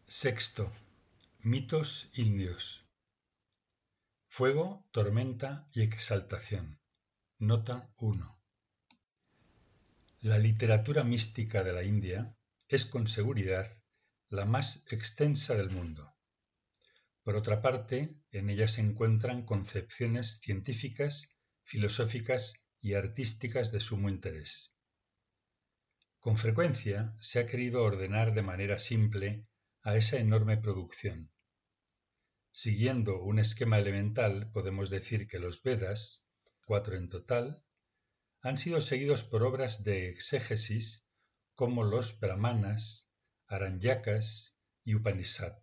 Sexto. Mitos indios. Fuego, tormenta y exaltación. Nota 1. La literatura mística de la India es con seguridad la más extensa del mundo. Por otra parte, en ella se encuentran concepciones científicas, filosóficas y artísticas de sumo interés. Con frecuencia se ha querido ordenar de manera simple a esa enorme producción. Siguiendo un esquema elemental, podemos decir que los Vedas, 4 en total, han sido seguidos por obras de exégesis como los Brahmanas, Aranyakas y Upanishad.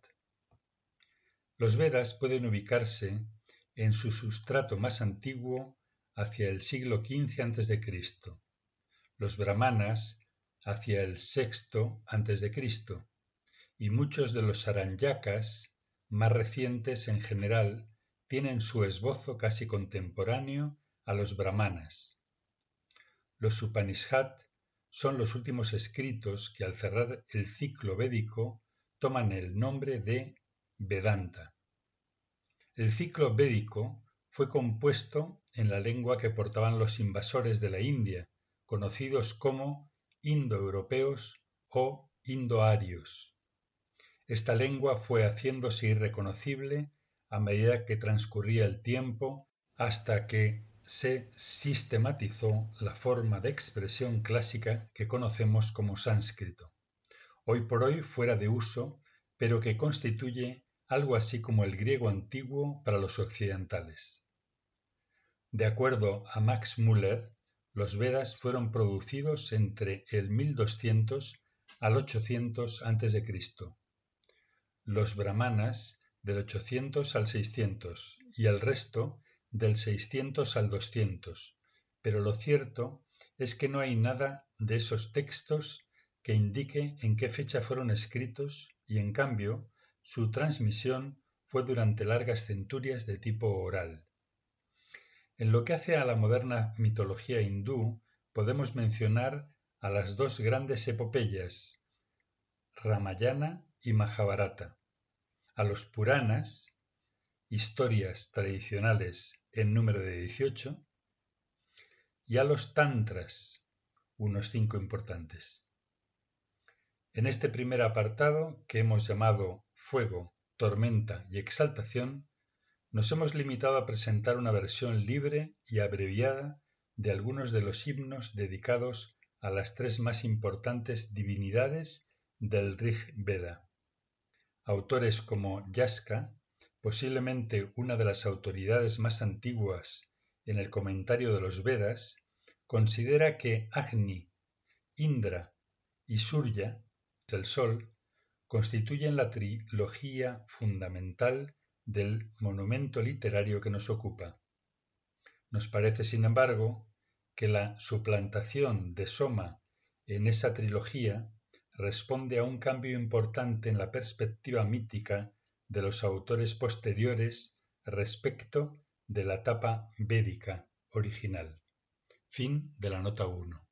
Los Vedas pueden ubicarse en su sustrato más antiguo hacia el siglo XV a.C., los Brahmanas hacia el VI a.C., y muchos de los Aranyakas más recientes en general tienen su esbozo casi contemporáneo a los Brahmanas. Los Upanishad son los últimos escritos que al cerrar el ciclo védico toman el nombre de Vedanta. El ciclo védico fue compuesto en la lengua que portaban los invasores de la India, conocidos como indoeuropeos o indoarios. Esta lengua fue haciéndose irreconocible a medida que transcurría el tiempo hasta que se sistematizó la forma de expresión clásica que conocemos como sánscrito, hoy por hoy fuera de uso, pero que constituye algo así como el griego antiguo para los occidentales. De acuerdo a Max Müller, los Vedas fueron producidos entre el 1200 al 800 a.C., los Brahmanas del 800 al 600 y el resto del 600 al 200, pero lo cierto es que no hay nada de esos textos que indique en qué fecha fueron escritos y, en cambio, su transmisión fue durante largas centurias de tipo oral. En lo que hace a la moderna mitología hindú, podemos mencionar a las dos grandes epopeyas, Ramayana y Mahabharata, a los Puranas, historias tradicionales en número de 18, y a los Tantras, unos 5 importantes. En este primer apartado, que hemos llamado Fuego, Tormenta y Exaltación, nos hemos limitado a presentar una versión libre y abreviada de algunos de los himnos dedicados a las tres más importantes divinidades del Rig Veda. Autores como Yaska, posiblemente una de las autoridades más antiguas en el comentario de los Vedas, considera que Agni, Indra y Surya, el Sol, constituyen la trilogía fundamental del monumento literario que nos ocupa. Nos parece, sin embargo, que la suplantación de Soma en esa trilogía responde a un cambio importante en la perspectiva mítica de los autores posteriores respecto de la etapa védica original. Fin de la nota 1.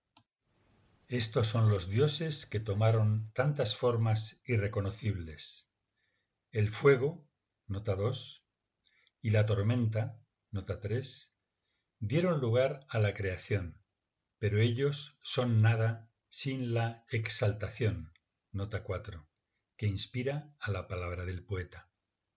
Estos son los dioses que tomaron tantas formas irreconocibles. El fuego, nota 2, y la tormenta, nota 3, dieron lugar a la creación, pero ellos son nada sin la exaltación, nota 4, que inspira a la palabra del poeta.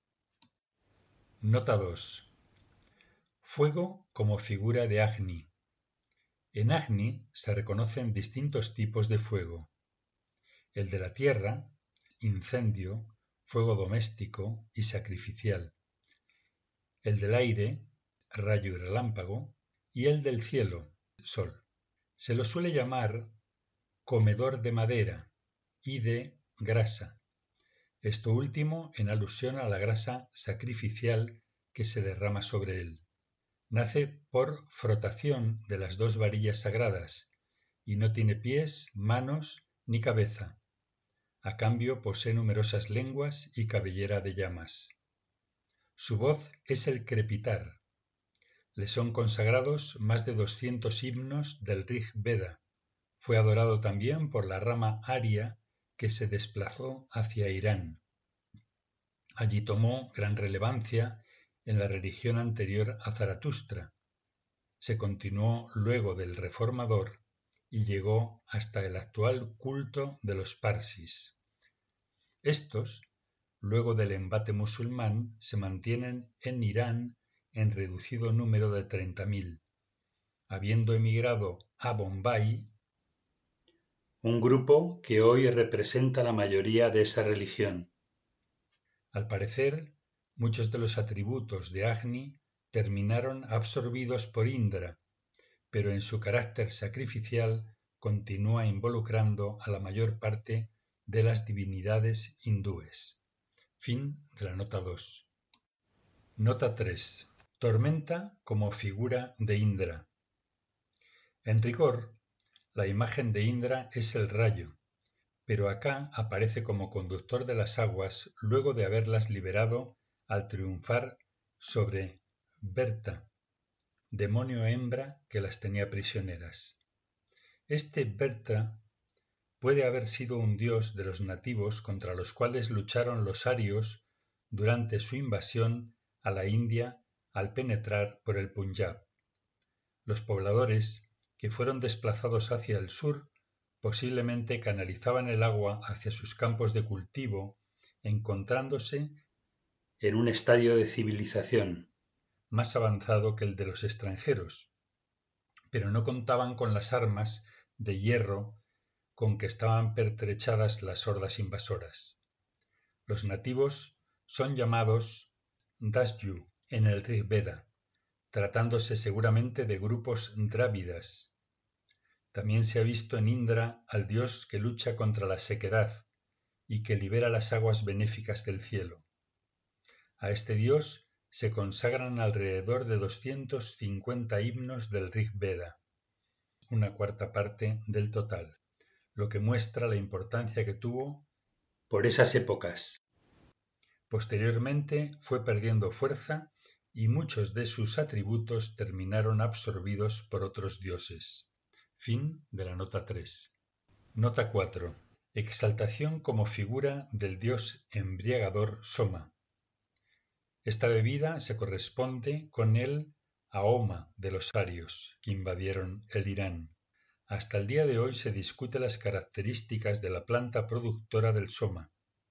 Nota 2. Fuego como figura de Agni. En Agni se reconocen distintos tipos de fuego. El de la tierra, incendio, fuego doméstico y sacrificial. El del aire, rayo y relámpago, y el del cielo, sol. Se lo suele llamar comedor de madera y de grasa, esto último en alusión a la grasa sacrificial que se derrama sobre él. Nace por frotación de las dos varillas sagradas y no tiene pies, manos ni cabeza. A cambio posee numerosas lenguas y cabellera de llamas. Su voz es el crepitar. Le son consagrados más de 200 himnos del Rig Veda. Fue adorado también por la rama aria que se desplazó hacia Irán. Allí tomó gran relevancia en la religión anterior a Zaratustra. Se continuó luego del Reformador y llegó hasta el actual culto de los parsis. Estos, luego del embate musulmán, se mantienen en Irán en reducido número de 30.000, habiendo emigrado a Bombay, un grupo que hoy representa la mayoría de esa religión. Al parecer, muchos de los atributos de Agni terminaron absorbidos por Indra, pero en su carácter sacrificial continúa involucrando a la mayor parte de las divinidades hindúes. Fin de la nota 2. Nota 3. Tormenta como figura de Indra. En rigor, la imagen de Indra es el rayo, pero acá aparece como conductor de las aguas luego de haberlas liberado al triunfar sobre Berta, demonio hembra que las tenía prisioneras. Este Berta puede haber sido un dios de los nativos contra los cuales lucharon los arios durante su invasión a la India al penetrar por el Punjab. Los pobladores, que fueron desplazados hacia el sur, posiblemente canalizaban el agua hacia sus campos de cultivo, encontrándose en un estadio de civilización más avanzado que el de los extranjeros, pero no contaban con las armas de hierro con que estaban pertrechadas las hordas invasoras. Los nativos son llamados Dasyu en el Rig Veda, tratándose seguramente de grupos drávidas. También se ha visto en Indra al dios que lucha contra la sequedad y que libera las aguas benéficas del cielo. A este dios se consagran alrededor de 250 himnos del Rig Veda, una cuarta parte del total, lo que muestra la importancia que tuvo por esas épocas. Posteriormente fue perdiendo fuerza y muchos de sus atributos terminaron absorbidos por otros dioses. Fin de la nota 3. Nota 4. Exaltación como figura del dios embriagador Soma. Esta bebida se corresponde con el Ahoma de los arios que invadieron el Irán. Hasta el día de hoy se discute las características de la planta productora del Soma.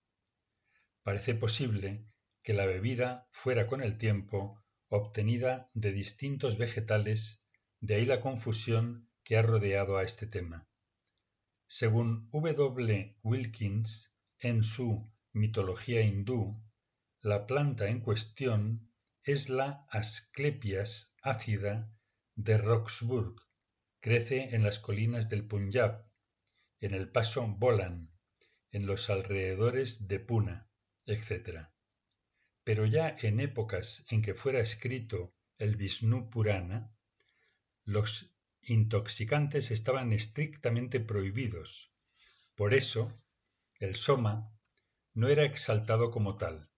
Parece posible que la bebida fuera con el tiempo obtenida de distintos vegetales, de ahí la confusión que ha rodeado a este tema. Según W. Wilkins, en su Mitología hindú, la planta en cuestión es la Asclepias ácida de Roxburgh. Crece en las colinas del Punjab, en el paso Bolan, en los alrededores de Puna, etc. Pero ya en épocas en que fuera escrito el Vishnu Purana, los intoxicantes estaban estrictamente prohibidos. Por eso, el Soma no era exaltado como tal.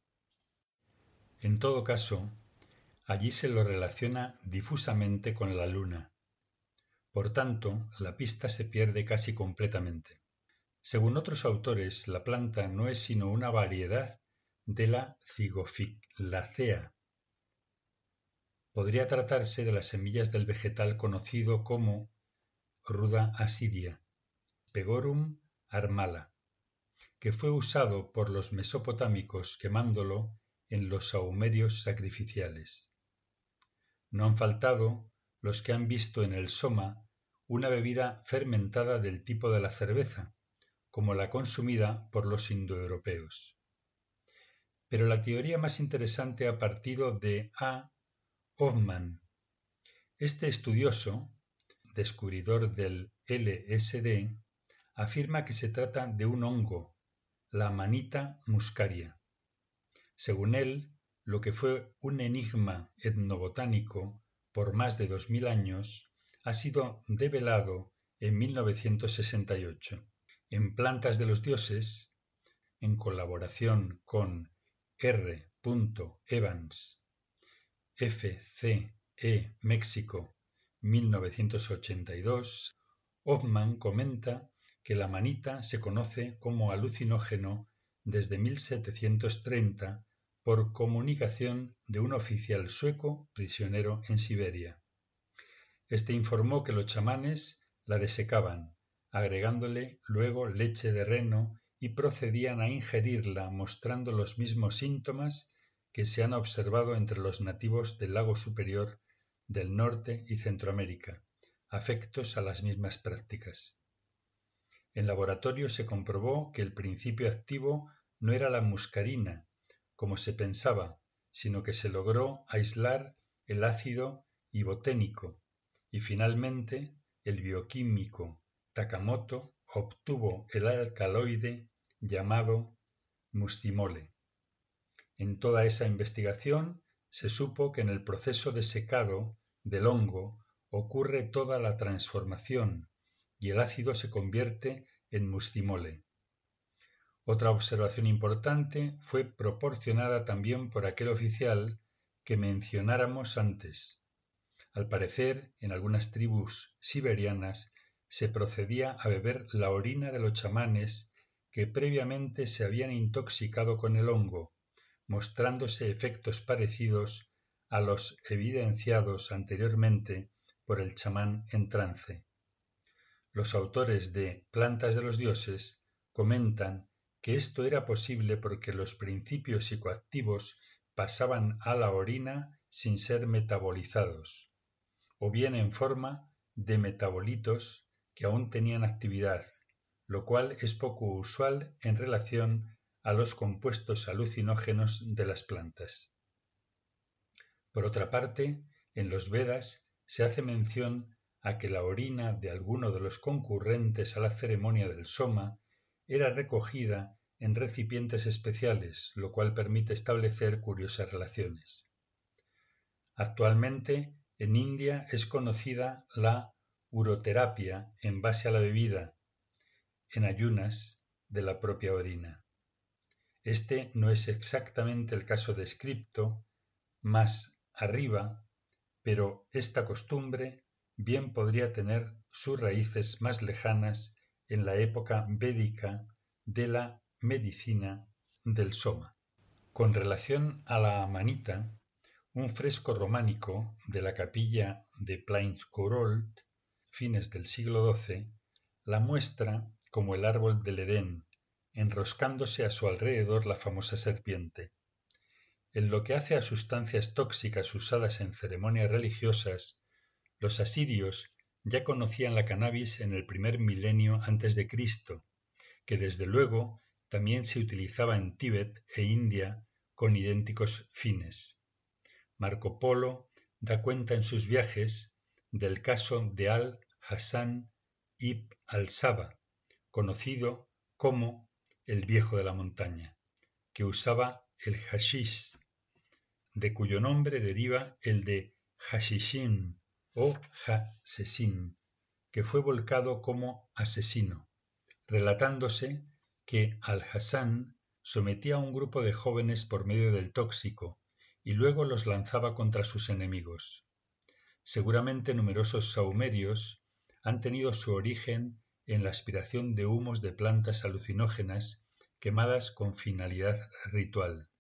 En todo caso, allí se lo relaciona difusamente con la luna. Por tanto, la pista se pierde casi completamente. Según otros autores, la planta no es sino una variedad de la Zygophyllacea. Podría tratarse de las semillas del vegetal conocido como Ruda asiria, Pegorum armala, que fue usado por los mesopotámicos quemándolo en los sahumerios sacrificiales. No han faltado los que han visto en el Soma una bebida fermentada del tipo de la cerveza, como la consumida por los indoeuropeos. Pero la teoría más interesante ha partido de A. Hoffman. Este estudioso, descubridor del LSD, afirma que se trata de un hongo, la Amanita muscaria. Según él, lo que fue un enigma etnobotánico por más de 2000 años ha sido develado en 1968 en Plantas de los Dioses, en colaboración con R. Evans, FCE México 1982, Hoffman comenta que la manita se conoce como alucinógeno desde 1730 por comunicación de un oficial sueco prisionero en Siberia. Este informó que los chamanes la desecaban, agregándole luego leche de reno y procedían a ingerirla mostrando los mismos síntomas que se han observado entre los nativos del lago superior del Norte y Centroamérica, afectos a las mismas prácticas. En laboratorio se comprobó que el principio activo no era la muscarina, como se pensaba, sino que se logró aislar el ácido iboténico y finalmente el bioquímico Takamoto obtuvo el alcaloide llamado muscimole. En toda esa investigación se supo que en el proceso de secado del hongo ocurre toda la transformación y el ácido se convierte en muscimole. Otra observación importante fue proporcionada también por aquel oficial que mencionáramos antes. Al parecer, en algunas tribus siberianas se procedía a beber la orina de los chamanes que previamente se habían intoxicado con el hongo, mostrándose efectos parecidos a los evidenciados anteriormente por el chamán en trance. Los autores de Plantas de los Dioses comentan que esto era posible porque los principios psicoactivos pasaban a la orina sin ser metabolizados, o bien en forma de metabolitos que aún tenían actividad, lo cual es poco usual en relación a los compuestos alucinógenos de las plantas. Por otra parte, en los Vedas se hace mención a que la orina de alguno de los concurrentes a la ceremonia del soma era recogida en recipientes especiales, lo cual permite establecer curiosas relaciones. Actualmente, en India es conocida la uroterapia en base a la bebida, en ayunas, de la propia orina. Este no es exactamente el caso descrito más arriba, pero esta costumbre bien podría tener sus raíces más lejanas en la época védica de la medicina del soma. Con relación a la manita, un fresco románico de la capilla de Plaincourt, fines del siglo XII, la muestra como el árbol del Edén, enroscándose a su alrededor la famosa serpiente. En lo que hace a sustancias tóxicas usadas en ceremonias religiosas, los asirios ya conocían la cannabis en el primer milenio antes de Cristo, que desde luego también se utilizaba en Tíbet e India con idénticos fines. Marco Polo da cuenta en sus viajes del caso de Al-Hasan ibn al-Saba, conocido como el Viejo de la Montaña, que usaba el hashish, de cuyo nombre deriva el de hashishin o hasesin, que fue volcado como asesino, relatándose que Al-Hasan sometía a un grupo de jóvenes por medio del tóxico y luego los lanzaba contra sus enemigos. Seguramente numerosos sahumerios han tenido su origen en la aspiración de humos de plantas alucinógenas quemadas con finalidad ritual.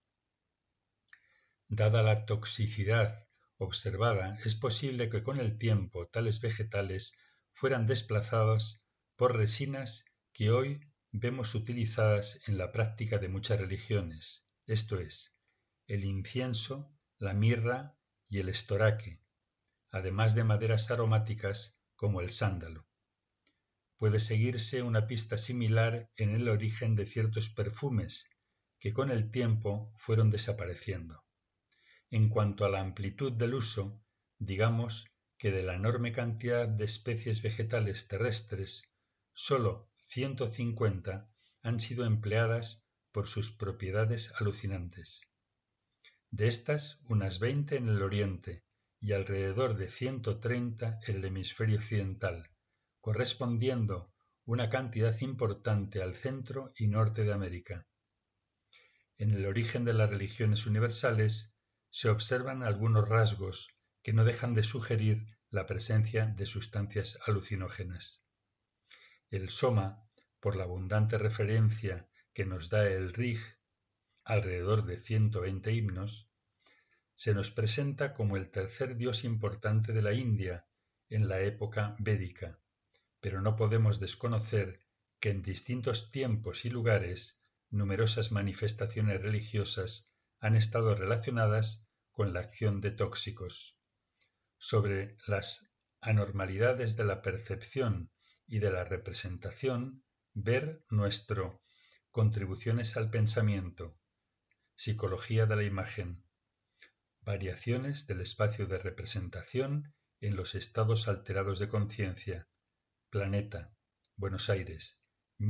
Dada la toxicidad observada, es posible que con el tiempo tales vegetales fueran desplazados por resinas que hoy vemos utilizadas en la práctica de muchas religiones, esto es, el incienso, la mirra y el estoraque, además de maderas aromáticas como el sándalo. Puede seguirse una pista similar en el origen de ciertos perfumes que con el tiempo fueron desapareciendo. En cuanto a la amplitud del uso, digamos que de la enorme cantidad de especies vegetales terrestres, sólo 150 han sido empleadas por sus propiedades alucinantes. De estas, unas 20 en el oriente y alrededor de 130 en el hemisferio occidental, correspondiendo una cantidad importante al centro y norte de América. En el origen de las religiones universales se observan algunos rasgos que no dejan de sugerir la presencia de sustancias alucinógenas. El soma por la abundante referencia que nos da el Rig, alrededor de 120 himnos, se nos presenta como el tercer dios importante de la India en la época védica, pero no podemos desconocer que en distintos tiempos y lugares numerosas manifestaciones religiosas han estado relacionadas con la acción de tóxicos. Sobre las anormalidades de la percepción y de la representación, ver nuestro Contribuciones al pensamiento, Psicología de la imagen, Variaciones del espacio de representación en los estados alterados de conciencia, Planeta, Buenos Aires,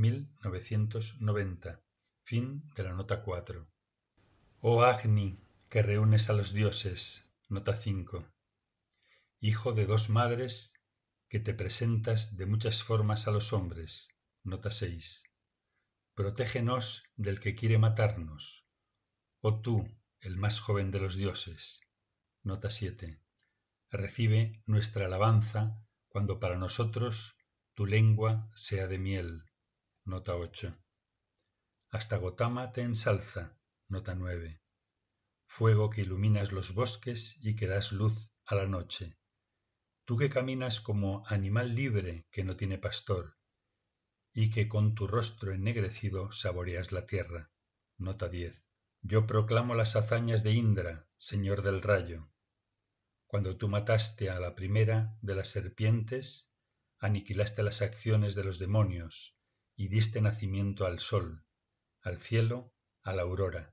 1990, fin de la nota 4. Oh Agni, que reúnes a los dioses, nota 5. Hijo de dos madres, que te presentas de muchas formas a los hombres, nota 6. Protégenos del que quiere matarnos, oh tú, el más joven de los dioses, nota 7. Recibe nuestra alabanza cuando para nosotros tu lengua sea de miel, nota 8. Hasta Gotama te ensalza, nota 9. Fuego que iluminas los bosques y que das luz a la noche. Tú que caminas como animal libre que no tiene pastor, y que con tu rostro ennegrecido saboreas la tierra, nota 10. Yo proclamo las hazañas de Indra, señor del rayo. Cuando tú mataste a la primera de las serpientes, aniquilaste las acciones de los demonios y diste nacimiento al sol, al cielo, a la aurora.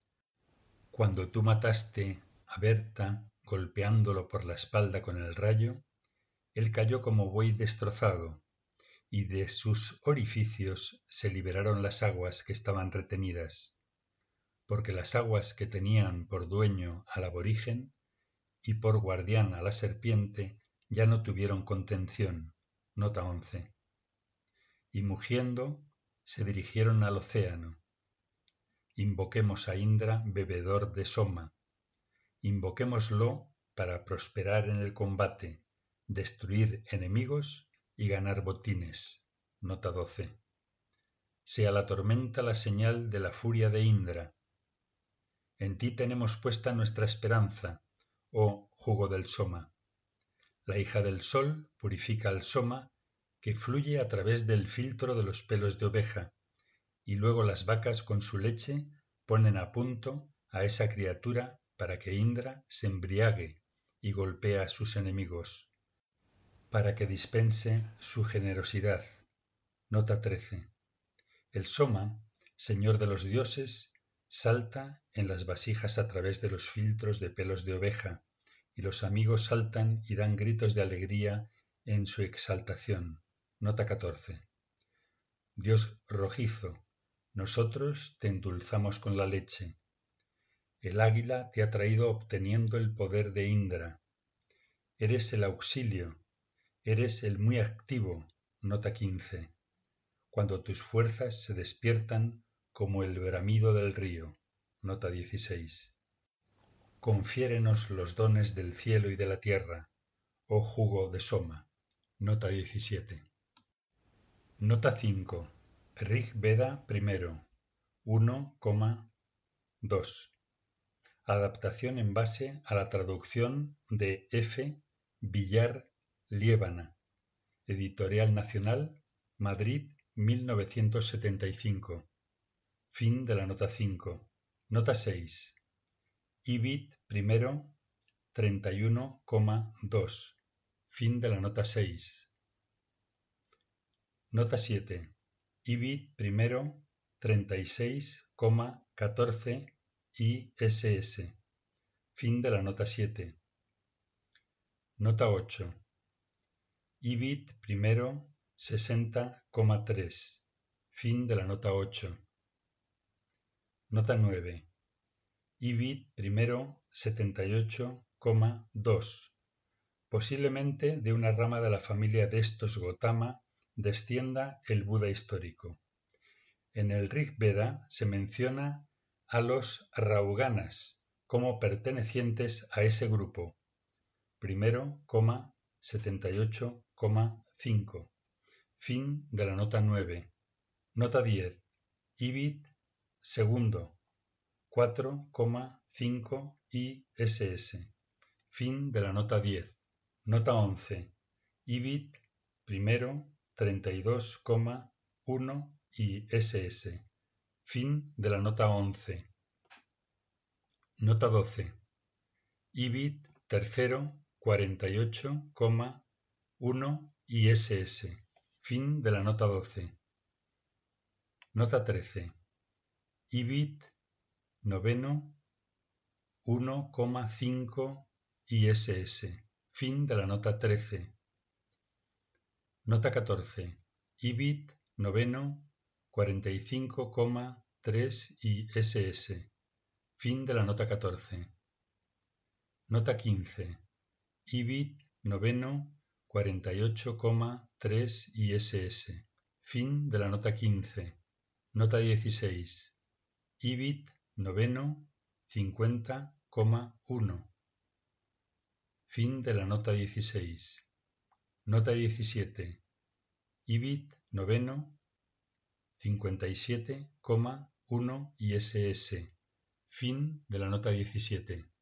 Cuando tú mataste a Berta golpeándolo por la espalda con el rayo, él cayó como buey destrozado, y de sus orificios se liberaron las aguas que estaban retenidas, porque las aguas que tenían por dueño al aborigen y por guardián a la serpiente ya no tuvieron contención, nota 11. Y mugiendo se dirigieron al océano. Invoquemos a Indra, bebedor de Soma. Invoquémoslo para prosperar en el combate, destruir enemigos y ganar botines, nota 12. Sea la tormenta la señal de la furia de Indra. En ti tenemos puesta nuestra esperanza, oh jugo del Soma. La hija del sol purifica el Soma que fluye a través del filtro de los pelos de oveja, y luego las vacas con su leche ponen a punto a esa criatura para que Indra se embriague y golpee a sus enemigos, para que dispense su generosidad. Nota 13. El Soma, señor de los dioses, salta en las vasijas a través de los filtros de pelos de oveja, y los amigos saltan y dan gritos de alegría en su exaltación. Nota 14. Dios rojizo, nosotros te endulzamos con la leche. El águila te ha traído obteniendo el poder de Indra. Eres el auxilio, eres el muy activo, nota 15. Cuando tus fuerzas se despiertan como el bramido del río, nota 16. Confiérenos los dones del cielo y de la tierra, oh jugo de Soma, nota 17. Nota 5. Rig Veda I, 1,2. Adaptación en base a la traducción de F. Villar Liébana, Editorial Nacional, Madrid, 1975. Fin de la nota 5. Nota 6. Ibid I, 31,2. Fin de la nota 6. Nota 7. Ibid I, 36,14 ISS. Fin de la nota 7. Nota 8. Ibid I, 60,3. Fin de la nota 8. Nota 9. Ibid I, 78,2. Posiblemente de una rama de la familia de estos Gotama descienda el Buda histórico. En el Rig Veda se menciona a los Rauganas como pertenecientes a ese grupo. 78,5. Fin de la nota 9. Nota 10. IBIT segundo 4,5 ISS. Fin de la nota 10. Nota 11. IBIT primero 32,1 ISS. Fin de la nota 11. Nota 12. IBIT tercero 48,1 ISS. Fin de la nota 12. Nota 13. IBIT noveno 1,5 ISS. Fin de la nota 13. Nota 14. IBIT noveno 45,3 ISS. Fin de la nota 14. Nota 15. IBIT noveno 48,3 ISS. Fin de la nota 15. Nota 16. IBIT noveno 50,1. Fin de la nota 16. Nota 17. IBIT noveno 57,1 ISS. Fin de la nota 17.